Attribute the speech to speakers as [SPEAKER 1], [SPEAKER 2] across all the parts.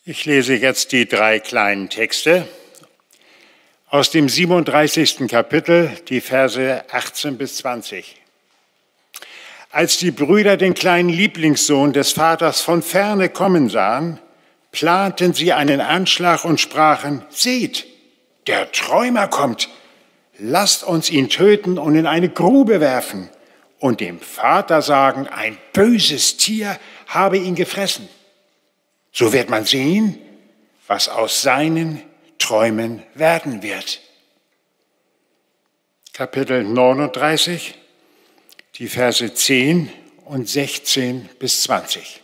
[SPEAKER 1] Ich lese jetzt die 3 kleinen Texte aus dem 37. Kapitel, die Verse 18 bis 20. Als die Brüder den kleinen Lieblingssohn des Vaters von ferne kommen sahen, planten sie einen Anschlag und sprachen: Seht, der Träumer kommt, lasst uns ihn töten und in eine Grube werfen und dem Vater sagen, ein böses Tier habe ihn gefressen. So wird man sehen, was aus seinen Träumen werden wird. Kapitel 39, die Verse 10 und 16 bis 20.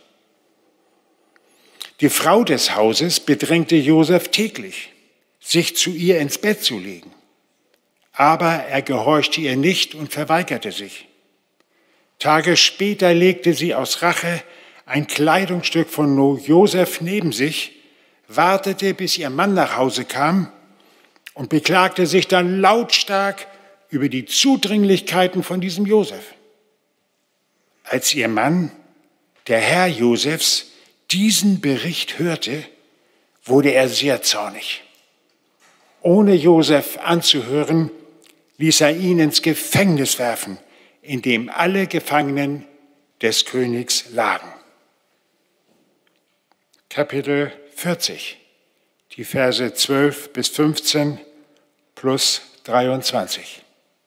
[SPEAKER 1] Die Frau des Hauses bedrängte Josef täglich, sich zu ihr ins Bett zu legen. Aber er gehorchte ihr nicht und verweigerte sich. Tage später legte sie aus Rache ein Kleidungsstück von Josef neben sich, wartete, bis ihr Mann nach Hause kam und beklagte sich dann lautstark über die Zudringlichkeiten von diesem Josef. Als ihr Mann, der Herr Josefs, diesen Bericht hörte, wurde er sehr zornig. Ohne Josef anzuhören, ließ er ihn ins Gefängnis werfen, in dem alle Gefangenen des Königs lagen. Kapitel 40, die Verse 12 bis 15 plus 23.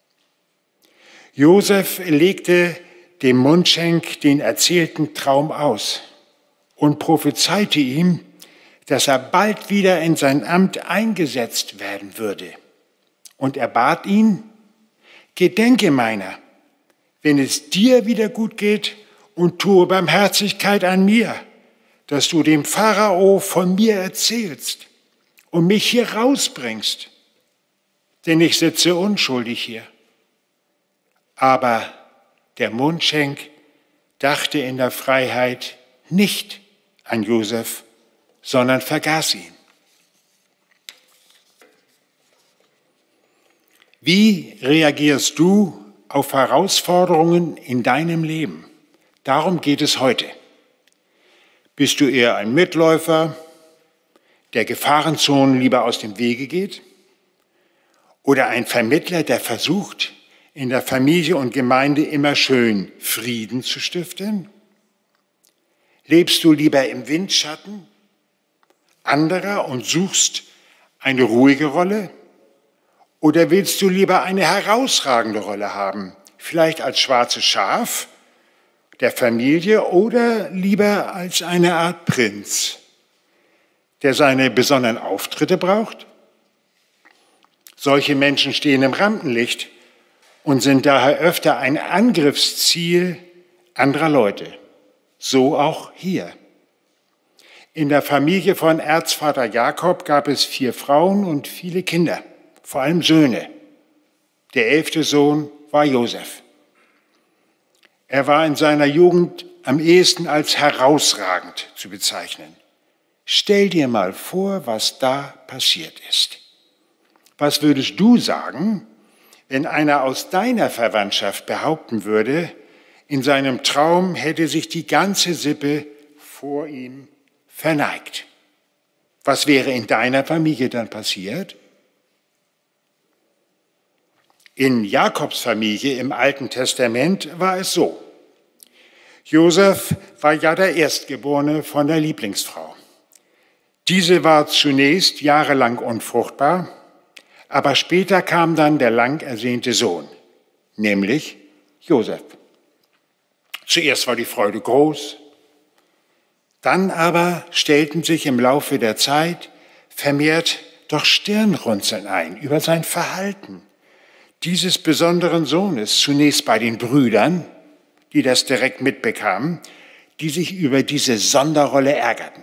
[SPEAKER 1] Josef legte dem Mundschenk den erzählten Traum aus und prophezeite ihm, dass er bald wieder in sein Amt eingesetzt werden würde. Und er bat ihn: Gedenke meiner, wenn es dir wieder gut geht, und tue Barmherzigkeit an mir, dass du dem Pharao von mir erzählst und mich hier rausbringst, denn ich sitze unschuldig hier. Aber der Mundschenk dachte in der Freiheit nicht an Josef, sondern vergaß ihn. Wie reagierst du auf Herausforderungen in deinem Leben? Darum geht es heute. Bist du eher ein Mitläufer, der Gefahrenzonen lieber aus dem Wege geht? Oder ein Vermittler, der versucht, in der Familie und Gemeinde immer schön Frieden zu stiften? Lebst du lieber im Windschatten anderer und suchst eine ruhige Rolle? Oder willst du lieber eine herausragende Rolle haben, vielleicht als schwarzes Schaf der Familie oder lieber als eine Art Prinz, der seine besonderen Auftritte braucht? Solche Menschen stehen im Rampenlicht und sind daher öfter ein Angriffsziel anderer Leute. So auch hier. In der Familie von Erzvater Jakob gab es 4 Frauen und viele Kinder, vor allem Söhne. Der 11. Sohn war Josef. Er war in seiner Jugend am ehesten als herausragend zu bezeichnen. Stell dir mal vor, was da passiert ist. Was würdest du sagen, wenn einer aus deiner Verwandtschaft behaupten würde, in seinem Traum hätte sich die ganze Sippe vor ihm verneigt? Was wäre in deiner Familie dann passiert? In Jakobs Familie im Alten Testament war es so. Josef war ja der Erstgeborene von der Lieblingsfrau. Diese war zunächst jahrelang unfruchtbar, aber später kam dann der lang ersehnte Sohn, nämlich Josef. Zuerst war die Freude groß, dann aber stellten sich im Laufe der Zeit vermehrt doch Stirnrunzeln ein über sein Verhalten dieses besonderen Sohnes, zunächst bei den Brüdern, die das direkt mitbekamen, die sich über diese Sonderrolle ärgerten.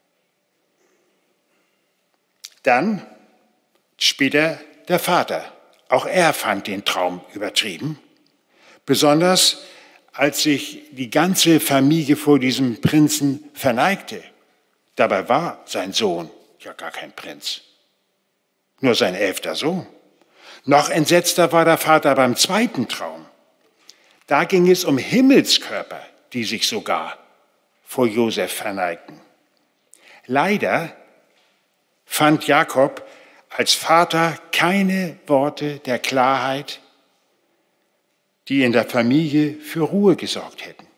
[SPEAKER 1] Dann später der Vater. Auch er fand den Traum übertrieben, besonders als sich die ganze Familie vor diesem Prinzen verneigte. Dabei war sein Sohn ja gar kein Prinz, nur sein 11. Sohn. Noch entsetzter war der Vater beim 2. Traum. Da ging es um Himmelskörper, die sich sogar vor Josef verneigten. Leider fand Jakob als Vater keine Worte der Klarheit, die in der Familie für Ruhe gesorgt hätten.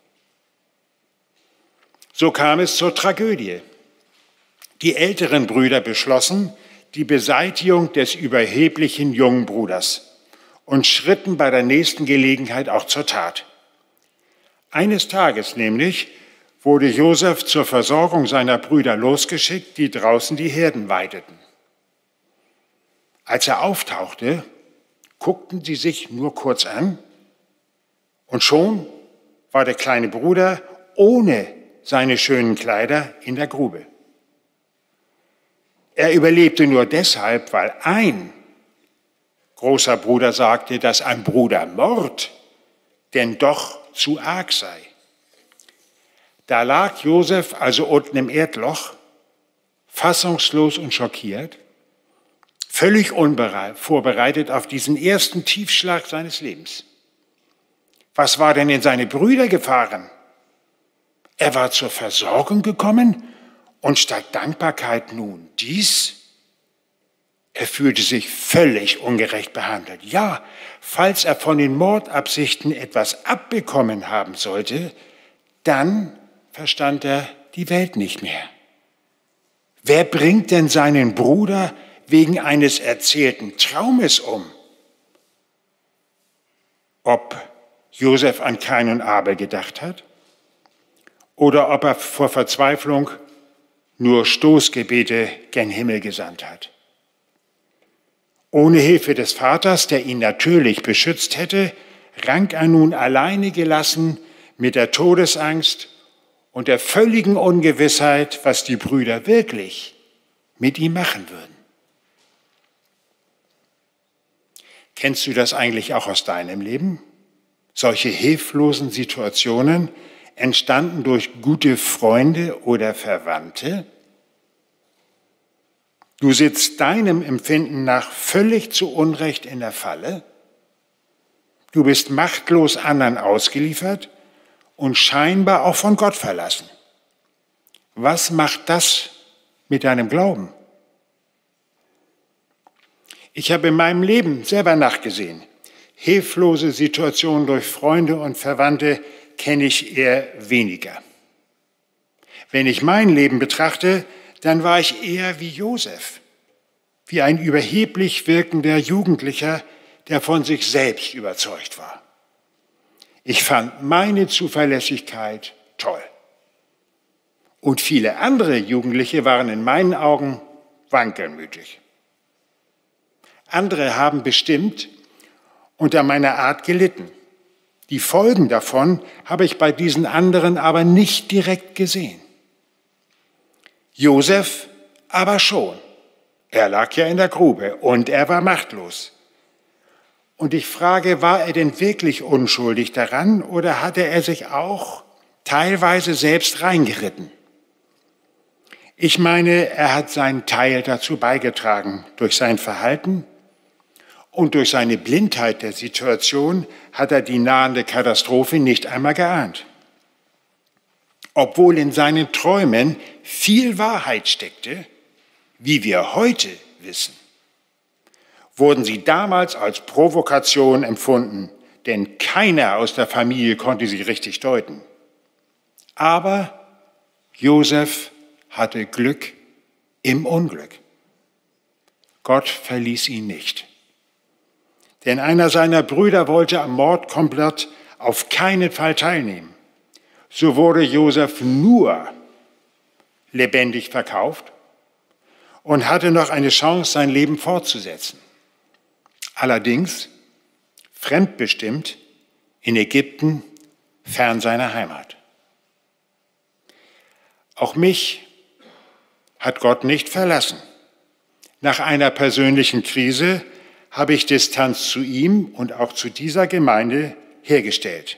[SPEAKER 1] So kam es zur Tragödie. Die älteren Brüder beschlossen die Beseitigung des überheblichen jungen Bruders und schritten bei der nächsten Gelegenheit auch zur Tat. Eines Tages nämlich wurde Josef zur Versorgung seiner Brüder losgeschickt, die draußen die Herden weideten. Als er auftauchte, guckten sie sich nur kurz an und schon war der kleine Bruder ohne seine schönen Kleider in der Grube. Er überlebte nur deshalb, weil ein großer Bruder sagte, dass ein Brudermord denn doch zu arg sei. Da lag Josef also unten im Erdloch, fassungslos und schockiert, völlig unvorbereitet auf diesen ersten Tiefschlag seines Lebens. Was war denn in seine Brüder gefahren? Er war zur Versorgung gekommen und statt Dankbarkeit nun dies? Er fühlte sich völlig ungerecht behandelt. Ja, falls er von den Mordabsichten etwas abbekommen haben sollte, dann verstand er die Welt nicht mehr. Wer bringt denn seinen Bruder wegen eines erzählten Traumes um? Ob Josef an Kain und Abel gedacht hat oder ob er vor Verzweiflung nur Stoßgebete gen Himmel gesandt hat. Ohne Hilfe des Vaters, der ihn natürlich beschützt hätte, rang er nun alleine gelassen mit der Todesangst und der völligen Ungewissheit, was die Brüder wirklich mit ihm machen würden. Kennst du das eigentlich auch aus deinem Leben? Solche hilflosen Situationen entstanden durch gute Freunde oder Verwandte? Du sitzt deinem Empfinden nach völlig zu Unrecht in der Falle. Du bist machtlos anderen ausgeliefert und scheinbar auch von Gott verlassen. Was macht das mit deinem Glauben? Ich habe in meinem Leben selber nachgesehen. Hilflose Situationen durch Freunde und Verwandte kenne ich eher weniger. Wenn ich mein Leben betrachte, dann war ich eher wie Josef, wie ein überheblich wirkender Jugendlicher, der von sich selbst überzeugt war. Ich fand meine Zuverlässigkeit toll. Und viele andere Jugendliche waren in meinen Augen wankelmütig. Andere haben bestimmt unter meiner Art gelitten. Die Folgen davon habe ich bei diesen anderen aber nicht direkt gesehen. Josef aber schon. Er lag ja in der Grube und er war machtlos. Und ich frage, war er denn wirklich unschuldig daran oder hatte er sich auch teilweise selbst reingeritten? Ich meine, er hat seinen Teil dazu beigetragen. Durch sein Verhalten und durch seine Blindheit der Situation hat er die nahende Katastrophe nicht einmal geahnt. Obwohl in seinen Träumen viel Wahrheit steckte, wie wir heute wissen, wurden sie damals als Provokation empfunden, denn keiner aus der Familie konnte sie richtig deuten. Aber Josef hatte Glück im Unglück. Gott verließ ihn nicht. Denn einer seiner Brüder wollte am Mordkomplott auf keinen Fall teilnehmen. So wurde Josef nur lebendig verkauft und hatte noch eine Chance, sein Leben fortzusetzen. Allerdings fremdbestimmt in Ägypten, fern seiner Heimat. Auch mich hat Gott nicht verlassen. Nach einer persönlichen Krise habe ich Distanz zu ihm und auch zu dieser Gemeinde hergestellt.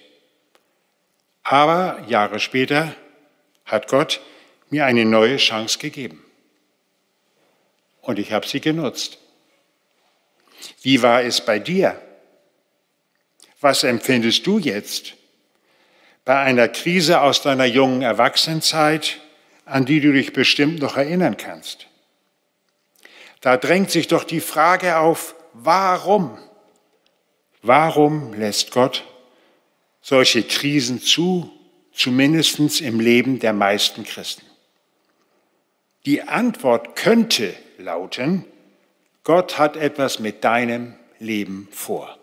[SPEAKER 1] Aber Jahre später hat Gott mir eine neue Chance gegeben. Und ich habe sie genutzt. Wie war es bei dir? Was empfindest du jetzt? Bei einer Krise aus deiner jungen Erwachsenenzeit, an die du dich bestimmt noch erinnern kannst. Da drängt sich doch die Frage auf, warum? Warum lässt Gott solche Krisen zu, zumindest im Leben der meisten Christen? Die Antwort könnte lauten, Gott hat etwas mit deinem Leben vor.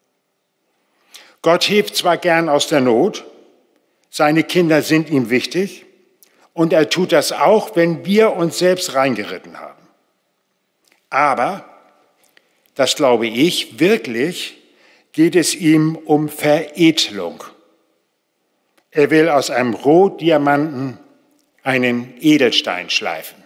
[SPEAKER 1] Gott hilft zwar gern aus der Not, seine Kinder sind ihm wichtig und er tut das auch, wenn wir uns selbst reingeritten haben. Aber, das glaube ich, wirklich geht es ihm um Veredelung. Er will aus einem Rohdiamanten einen Edelstein schleifen.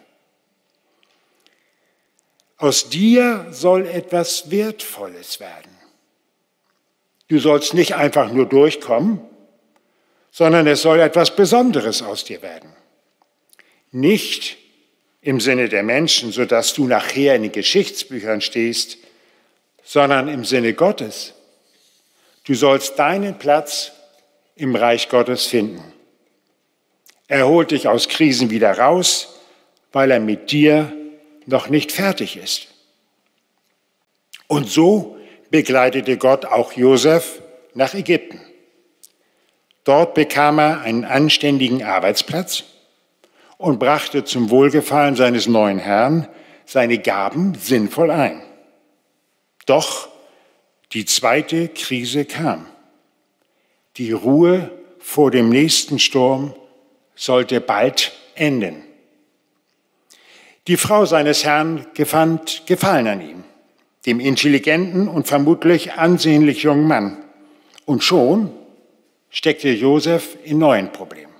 [SPEAKER 1] Aus dir soll etwas Wertvolles werden. Du sollst nicht einfach nur durchkommen, sondern es soll etwas Besonderes aus dir werden. Nicht im Sinne der Menschen, sodass du nachher in den Geschichtsbüchern stehst, sondern im Sinne Gottes. Du sollst deinen Platz im Reich Gottes finden. Er holt dich aus Krisen wieder raus, weil er mit dir noch nicht fertig ist. Und so begleitete Gott auch Josef nach Ägypten. Dort bekam er einen anständigen Arbeitsplatz und brachte zum Wohlgefallen seines neuen Herrn seine Gaben sinnvoll ein. Doch die zweite Krise kam. Die Ruhe vor dem nächsten Sturm sollte bald enden. Die Frau seines Herrn fand Gefallen an ihm, dem intelligenten und vermutlich ansehnlich jungen Mann. Und schon steckte Josef in neuen Problemen.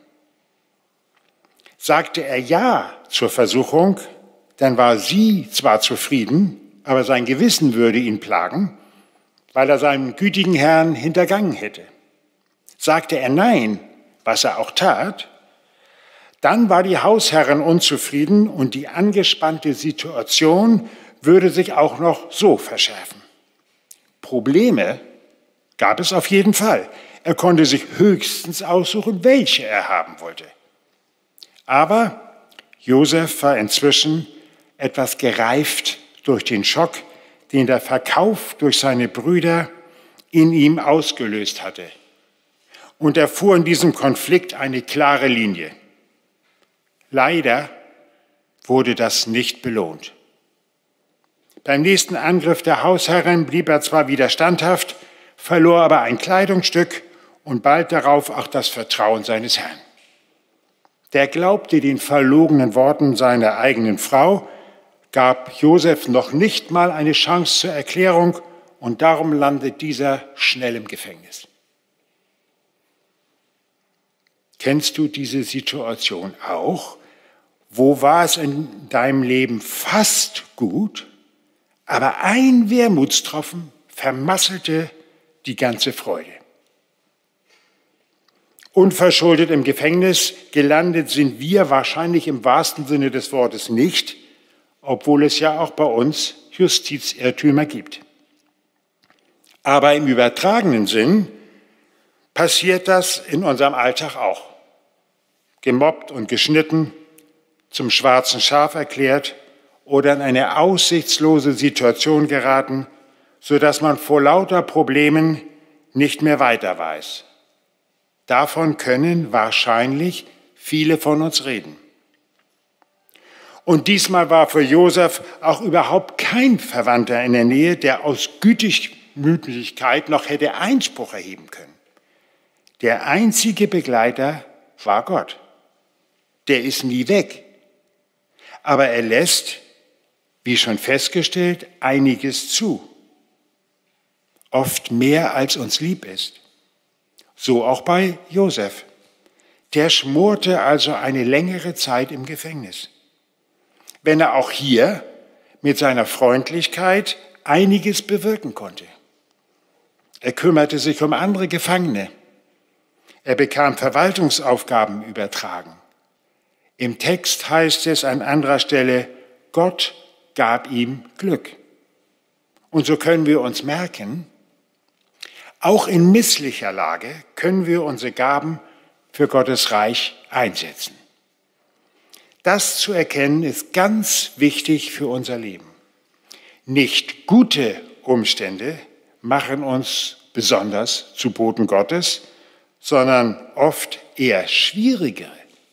[SPEAKER 1] Sagte er Ja zur Versuchung, dann war sie zwar zufrieden, aber sein Gewissen würde ihn plagen, weil er seinen gütigen Herrn hintergangen hätte. Sagte er Nein, was er auch tat, dann war die Hausherrin unzufrieden und die angespannte Situation würde sich auch noch so verschärfen. Probleme gab es auf jeden Fall. Er konnte sich höchstens aussuchen, welche er haben wollte. Aber Josef war inzwischen etwas gereift durch den Schock, den der Verkauf durch seine Brüder in ihm ausgelöst hatte. Und er fuhr in diesem Konflikt eine klare Linie. Leider wurde das nicht belohnt. Beim nächsten Angriff der Hausherrin blieb er zwar wieder standhaft, verlor aber ein Kleidungsstück und bald darauf auch das Vertrauen seines Herrn. Der glaubte den verlogenen Worten seiner eigenen Frau, gab Josef noch nicht mal eine Chance zur Erklärung und darum landet dieser schnell im Gefängnis. Kennst du diese Situation auch? Wo war es in deinem Leben fast gut, aber ein Wermutstropfen vermasselte die ganze Freude? Unverschuldet im Gefängnis gelandet sind wir wahrscheinlich im wahrsten Sinne des Wortes nicht, obwohl es ja auch bei uns Justizirrtümer gibt. Aber im übertragenen Sinn passiert das in unserem Alltag auch. Gemobbt und geschnitten, zum schwarzen Schaf erklärt oder in eine aussichtslose Situation geraten, sodass man vor lauter Problemen nicht mehr weiter weiß. Davon können wahrscheinlich viele von uns reden. Und diesmal war für Josef auch überhaupt kein Verwandter in der Nähe, der aus Gütigmütigkeit noch hätte Einspruch erheben können. Der einzige Begleiter war Gott. Der ist nie weg. Aber er lässt, wie schon festgestellt, einiges zu. Oft mehr, als uns lieb ist. So auch bei Josef. Der schmorte also eine längere Zeit im Gefängnis. Wenn er auch hier mit seiner Freundlichkeit einiges bewirken konnte. Er kümmerte sich um andere Gefangene. Er bekam Verwaltungsaufgaben übertragen. Im Text heißt es an anderer Stelle, Gott gab ihm Glück. Und so können wir uns merken, auch in misslicher Lage können wir unsere Gaben für Gottes Reich einsetzen. Das zu erkennen ist ganz wichtig für unser Leben. Nicht gute Umstände machen uns besonders zu Boten Gottes, sondern oft eher schwierigere.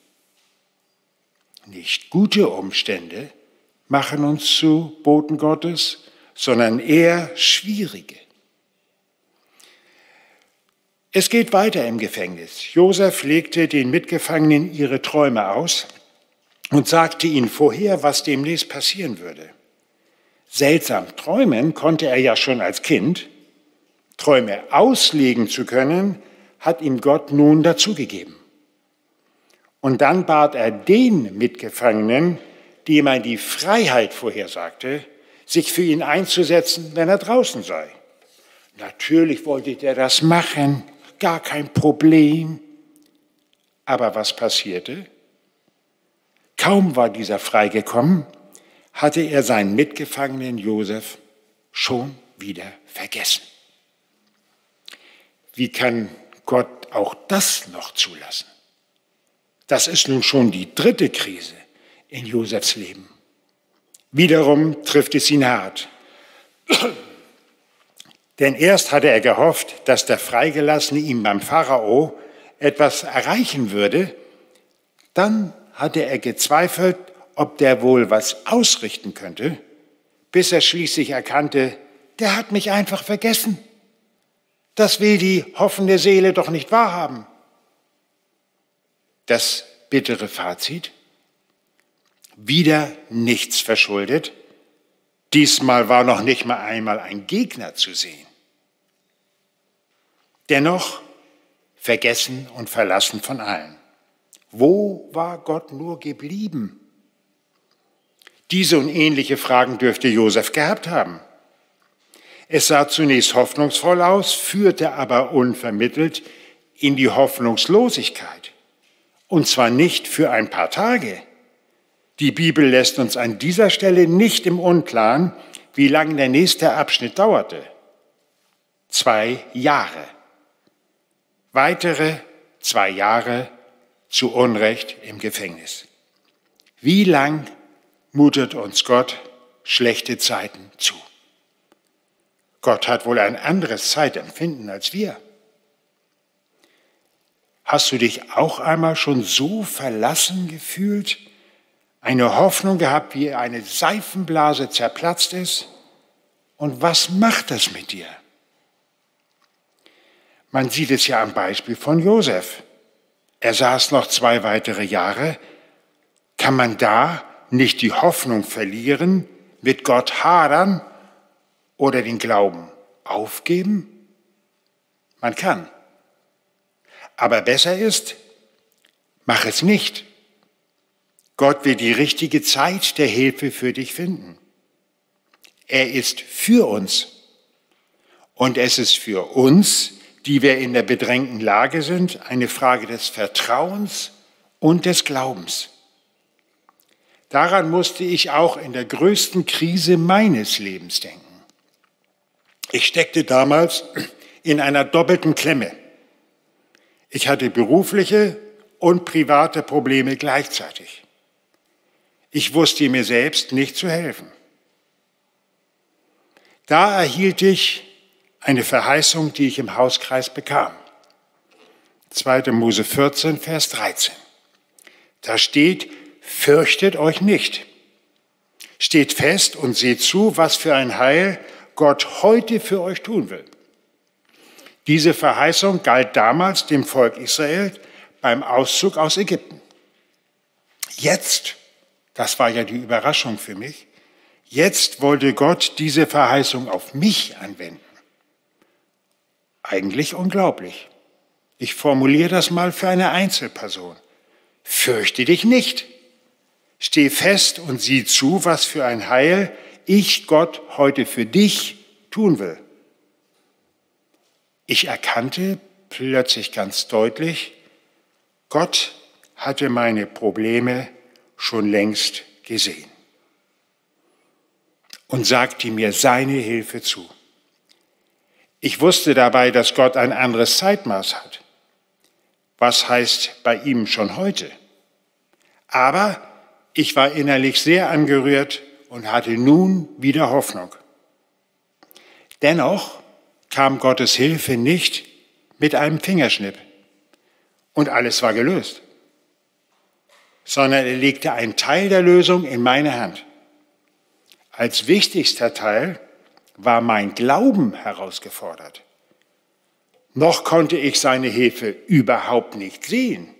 [SPEAKER 1] Nicht gute Umstände machen uns zu Boten Gottes, sondern eher schwierige. Es geht weiter im Gefängnis. Josef legte den Mitgefangenen ihre Träume aus und sagte ihnen vorher, was demnächst passieren würde. Seltsam träumen konnte er ja schon als Kind. Träume auslegen zu können, hat ihm Gott nun dazugegeben. Und dann bat er den Mitgefangenen, dem er die Freiheit vorhersagte, sich für ihn einzusetzen, wenn er draußen sei. Natürlich wollte der das machen, gar kein Problem. Aber was passierte? Kaum war dieser freigekommen, hatte er seinen Mitgefangenen Josef schon wieder vergessen. Wie kann Gott auch das noch zulassen? Das ist nun schon die dritte Krise in Josefs Leben. Wiederum trifft es ihn hart. Denn erst hatte er gehofft, dass der Freigelassene ihm beim Pharao etwas erreichen würde. Dann hatte er gezweifelt, ob der wohl was ausrichten könnte, bis er schließlich erkannte, der hat mich einfach vergessen. Das will die hoffende Seele doch nicht wahrhaben. Das bittere Fazit: wieder nichts verschuldet. Diesmal war noch nicht mal einmal ein Gegner zu sehen. Dennoch vergessen und verlassen von allen. Wo war Gott nur geblieben? Diese und ähnliche Fragen dürfte Josef gehabt haben. Es sah zunächst hoffnungsvoll aus, führte aber unvermittelt in die Hoffnungslosigkeit. Und zwar nicht für ein paar Tage. Die Bibel lässt uns an dieser Stelle nicht im Unklaren, wie lange der nächste Abschnitt dauerte. 2 Jahre. Weitere 2 Jahre zu Unrecht im Gefängnis. Wie lang mutet uns Gott schlechte Zeiten zu? Gott hat wohl ein anderes Zeitempfinden als wir. Hast du dich auch einmal schon so verlassen gefühlt, eine Hoffnung gehabt, wie eine Seifenblase zerplatzt ist? Und was macht das mit dir? Man sieht es ja am Beispiel von Josef. Er saß noch 2 weitere Jahre. Kann man da nicht die Hoffnung verlieren, mit Gott hadern oder den Glauben aufgeben? Man kann. Aber besser ist, mach es nicht. Gott will die richtige Zeit der Hilfe für dich finden. Er ist für uns. Und es ist für uns, die wir in der bedrängten Lage sind, eine Frage des Vertrauens und des Glaubens. Daran musste ich auch in der größten Krise meines Lebens denken. Ich steckte damals in einer doppelten Klemme. Ich hatte berufliche und private Probleme gleichzeitig. Ich wusste mir selbst nicht zu helfen. Da erhielt ich eine Verheißung, die ich im Hauskreis bekam. 2. Mose 14, Vers 13. Da steht: Fürchtet euch nicht. Steht fest und seht zu, was für ein Heil Gott heute für euch tun will. Diese Verheißung galt damals dem Volk Israel beim Auszug aus Ägypten. Jetzt, das war ja die Überraschung für mich, jetzt wollte Gott diese Verheißung auf mich anwenden. Eigentlich unglaublich. Ich formuliere das mal für eine Einzelperson. Fürchte dich nicht. Steh fest und sieh zu, was für ein Heil ich, Gott, heute für dich tun will. Ich erkannte plötzlich ganz deutlich, Gott hatte meine Probleme schon längst gesehen und sagte mir seine Hilfe zu. Ich wusste dabei, dass Gott ein anderes Zeitmaß hat. Was heißt bei ihm schon heute? Aber Ich war innerlich sehr angerührt und hatte nun wieder Hoffnung. Dennoch kam Gottes Hilfe nicht mit einem Fingerschnipp und alles war gelöst, sondern er legte einen Teil der Lösung in meine Hand. Als wichtigster Teil war mein Glauben herausgefordert. Noch konnte ich seine Hilfe überhaupt nicht sehen.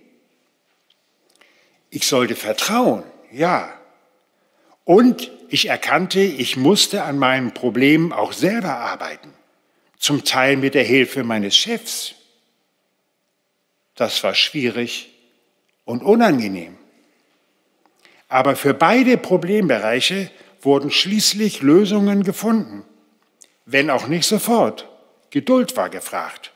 [SPEAKER 1] Ich sollte vertrauen, ja. Und ich erkannte, ich musste an meinen Problemen auch selber arbeiten, zum Teil mit der Hilfe meines Chefs. Das war schwierig und unangenehm. Aber für beide Problembereiche wurden schließlich Lösungen gefunden, wenn auch nicht sofort. Geduld war gefragt.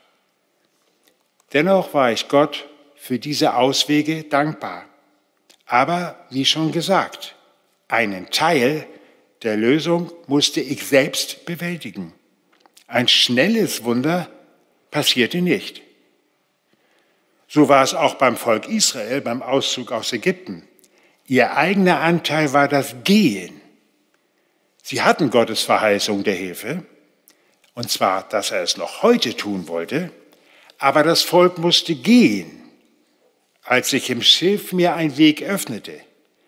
[SPEAKER 1] Dennoch war ich Gott für diese Auswege dankbar. Aber wie schon gesagt, einen Teil der Lösung musste ich selbst bewältigen. Ein schnelles Wunder passierte nicht. So war es auch beim Volk Israel beim Auszug aus Ägypten. Ihr eigener Anteil war das Gehen. Sie hatten Gottes Verheißung der Hilfe, und zwar, dass er es noch heute tun wollte, aber das Volk musste gehen, als sich im Schilf mir ein Weg öffnete.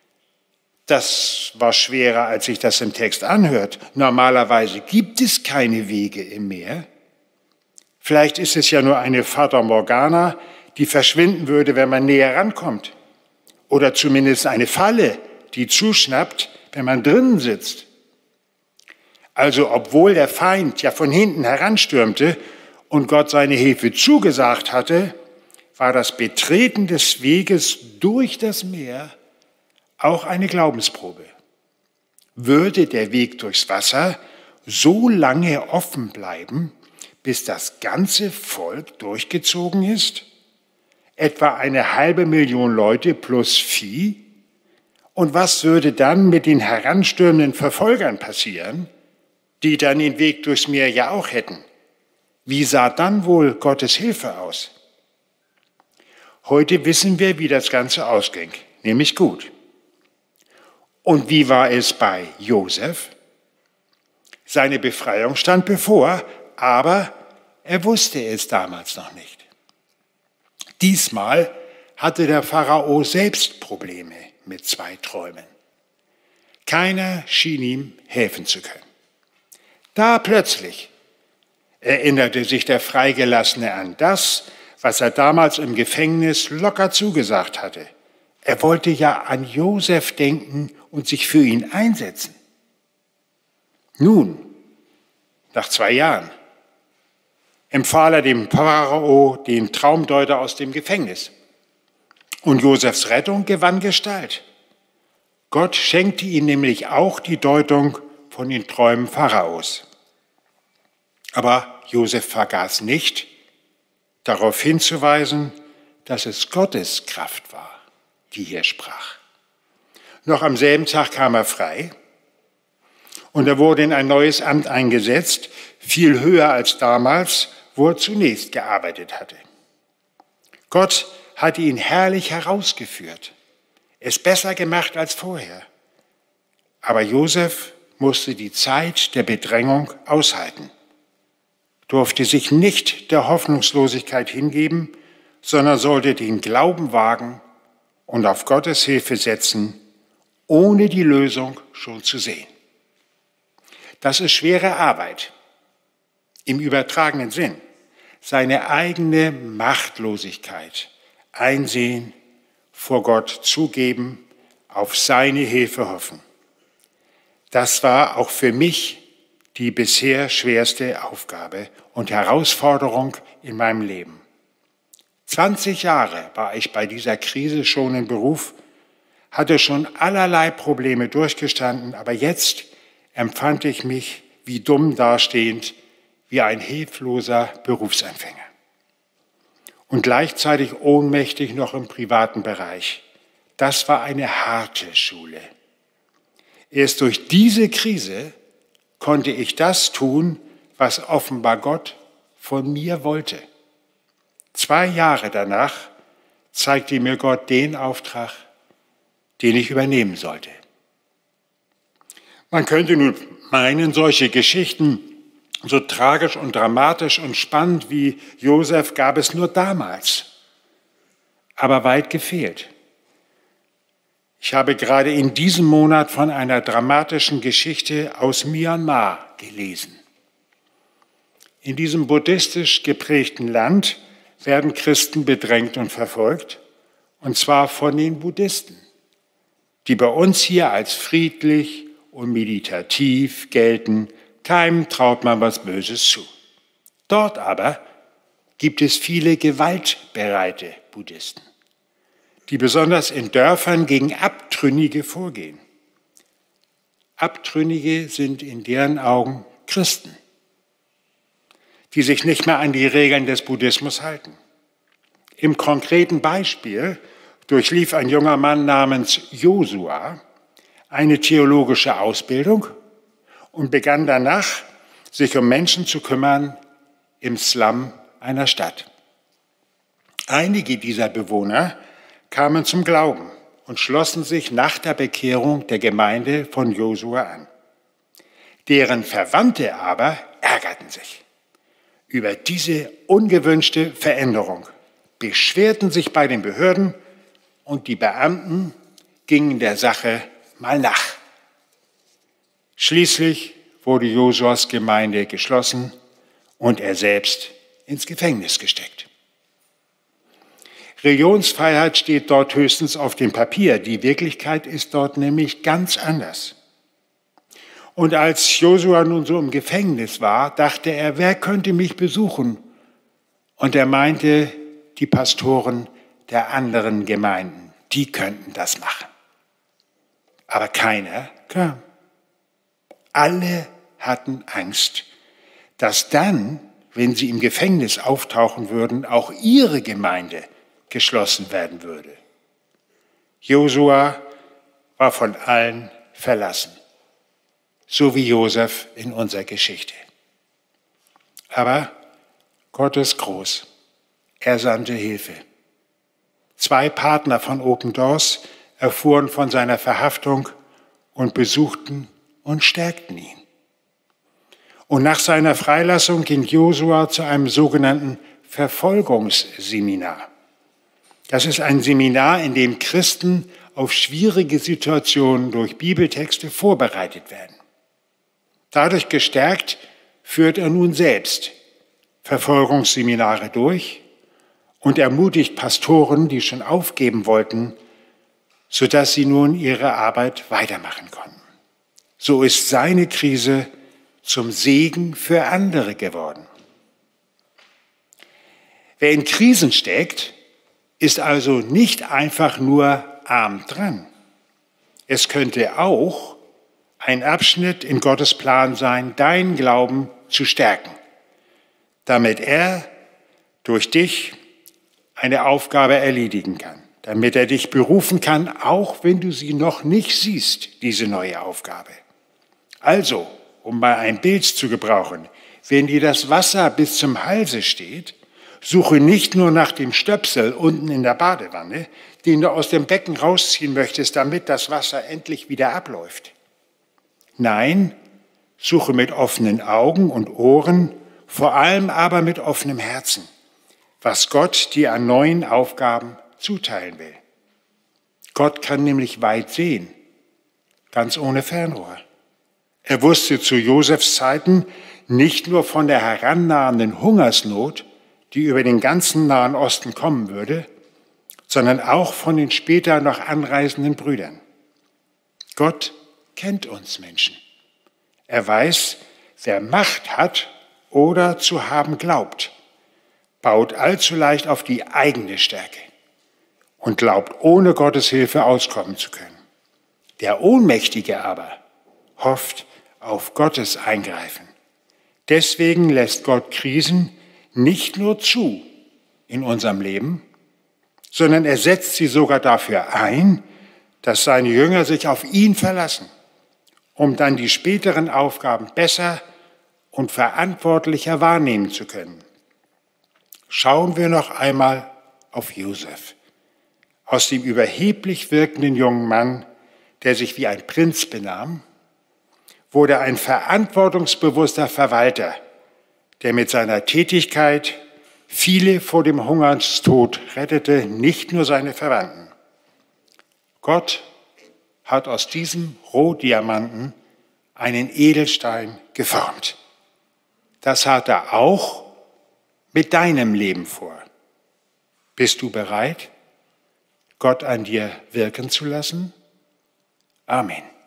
[SPEAKER 1] Das war schwerer, als sich das im Text anhört. Normalerweise gibt es keine Wege im Meer. Vielleicht ist es ja nur eine Fata Morgana, die verschwinden würde, wenn man näher rankommt. Oder zumindest eine Falle, die zuschnappt, wenn man drinnen sitzt. Also obwohl der Feind ja von hinten heranstürmte und Gott seine Hilfe zugesagt hatte, war das Betreten des Weges durch das Meer auch eine Glaubensprobe. Würde der Weg durchs Wasser so lange offen bleiben, bis das ganze Volk durchgezogen ist? Etwa 500.000 Leute plus Vieh? Und was würde dann mit den heranstürmenden Verfolgern passieren, die dann den Weg durchs Meer ja auch hätten? Wie sah dann wohl Gottes Hilfe aus? Heute wissen wir, wie das Ganze ausging, nämlich gut. Und wie war es bei Josef? Seine Befreiung stand bevor, aber er wusste es damals noch nicht. Diesmal hatte der Pharao selbst Probleme mit 2 Träumen. Keiner schien ihm helfen zu können. Da plötzlich erinnerte sich der Freigelassene an das, was er damals im Gefängnis locker zugesagt hatte. Er wollte ja an Josef denken und sich für ihn einsetzen. Nun, nach 2 Jahren, empfahl er dem Pharao den Traumdeuter aus dem Gefängnis. Und Josefs Rettung gewann Gestalt. Gott schenkte ihm nämlich auch die Deutung von den Träumen Pharaos. Aber Josef vergaß nicht, darauf hinzuweisen, dass es Gottes Kraft war, die hier sprach. Noch am selben Tag kam er frei und er wurde in ein neues Amt eingesetzt, viel höher als damals, wo er zunächst gearbeitet hatte. Gott hatte ihn herrlich herausgeführt, es besser gemacht als vorher. Aber Josef musste die Zeit der Bedrängung aushalten, durfte sich nicht der Hoffnungslosigkeit hingeben, sondern sollte den Glauben wagen und auf Gottes Hilfe setzen, ohne die Lösung schon zu sehen. Das ist schwere Arbeit, im übertragenen Sinn. Seine eigene Machtlosigkeit einsehen, vor Gott zugeben, auf seine Hilfe hoffen. Das war auch für mich die bisher schwerste Aufgabe und Herausforderung in meinem Leben. 20 Jahre war ich bei dieser Krise schon im Beruf, hatte schon allerlei Probleme durchgestanden, aber jetzt empfand ich mich wie dumm dastehend, wie ein hilfloser Berufsanfänger. Und gleichzeitig ohnmächtig noch im privaten Bereich. Das war eine harte Schule. Erst durch diese Krise konnte ich das tun, was offenbar Gott von mir wollte. 2 Jahre danach zeigte mir Gott den Auftrag, den ich übernehmen sollte. Man könnte nun meinen, solche Geschichten, so tragisch und dramatisch und spannend wie Josef, gab es nur damals. Aber weit gefehlt. Ich habe gerade in diesem Monat von einer dramatischen Geschichte aus Myanmar gelesen. In diesem buddhistisch geprägten Land werden Christen bedrängt und verfolgt, und zwar von den Buddhisten, die bei uns hier als friedlich und meditativ gelten. Keinem traut man was Böses zu. Dort aber gibt es viele gewaltbereite Buddhisten, die besonders in Dörfern gegen Abtrünnige vorgehen. Abtrünnige sind in deren Augen Christen, die sich nicht mehr an die Regeln des Buddhismus halten. Im konkreten Beispiel durchlief ein junger Mann namens Josua eine theologische Ausbildung und begann danach, sich um Menschen zu kümmern im Slum einer Stadt. Einige dieser Bewohner kamen zum Glauben und schlossen sich nach der Bekehrung der Gemeinde von Josua an. Deren Verwandte aber ärgerten sich über diese ungewünschte Veränderung, beschwerten sich bei den Behörden und die Beamten gingen der Sache mal nach. Schließlich wurde Josuas Gemeinde geschlossen und er selbst ins Gefängnis gesteckt. Religionsfreiheit steht dort höchstens auf dem Papier. Die Wirklichkeit ist dort nämlich ganz anders. Und als Josua nun so im Gefängnis war, dachte er, wer könnte mich besuchen? Und er meinte, die Pastoren der anderen Gemeinden, die könnten das machen. Aber keiner kam. Alle hatten Angst, dass dann, wenn sie im Gefängnis auftauchen würden, auch ihre Gemeinde geschlossen werden würde. Josua war von allen verlassen, so wie Josef in unserer Geschichte. Aber Gott ist groß. Er sandte Hilfe. 2 Partner von Open Doors erfuhren von seiner Verhaftung und besuchten und stärkten ihn. Und nach seiner Freilassung ging Josua zu einem sogenannten Verfolgungsseminar. Das ist ein Seminar, in dem Christen auf schwierige Situationen durch Bibeltexte vorbereitet werden. Dadurch gestärkt führt er nun selbst Verfolgungsseminare durch und ermutigt Pastoren, die schon aufgeben wollten, sodass sie nun ihre Arbeit weitermachen konnten. So ist seine Krise zum Segen für andere geworden. Wer in Krisen steckt, ist also nicht einfach nur arm dran. Es könnte auch ein Abschnitt in Gottes Plan sein, deinen Glauben zu stärken, damit er durch dich eine Aufgabe erledigen kann, damit er dich berufen kann, auch wenn du sie noch nicht siehst, diese neue Aufgabe. Also, um mal ein Bild zu gebrauchen, wenn dir das Wasser bis zum Halse steht, suche nicht nur nach dem Stöpsel unten in der Badewanne, den du aus dem Becken rausziehen möchtest, damit das Wasser endlich wieder abläuft. Nein, suche mit offenen Augen und Ohren, vor allem aber mit offenem Herzen, was Gott dir an neuen Aufgaben zuteilen will. Gott kann nämlich weit sehen, ganz ohne Fernrohr. Er wusste zu Josefs Zeiten nicht nur von der herannahenden Hungersnot, die über den ganzen Nahen Osten kommen würde, sondern auch von den später noch anreisenden Brüdern. Gott kennt uns Menschen. Er weiß, wer Macht hat oder zu haben glaubt, baut allzu leicht auf die eigene Stärke und glaubt, ohne Gottes Hilfe auskommen zu können. Der Ohnmächtige aber hofft auf Gottes Eingreifen. Deswegen lässt Gott Krisen nicht nur zu in unserem Leben, sondern er setzt sie sogar dafür ein, dass seine Jünger sich auf ihn verlassen, um dann die späteren Aufgaben besser und verantwortlicher wahrnehmen zu können. Schauen wir noch einmal auf Josef, Aus dem überheblich wirkenden jungen Mann, der sich wie ein Prinz benahm, wurde ein verantwortungsbewusster Verwalter, der mit seiner Tätigkeit viele vor dem Hungerstod rettete, nicht nur seine Verwandten. Gott hat aus diesem Rohdiamanten einen Edelstein geformt. Das hat er auch mit deinem Leben vor. Bist du bereit, Gott an dir wirken zu lassen? Amen.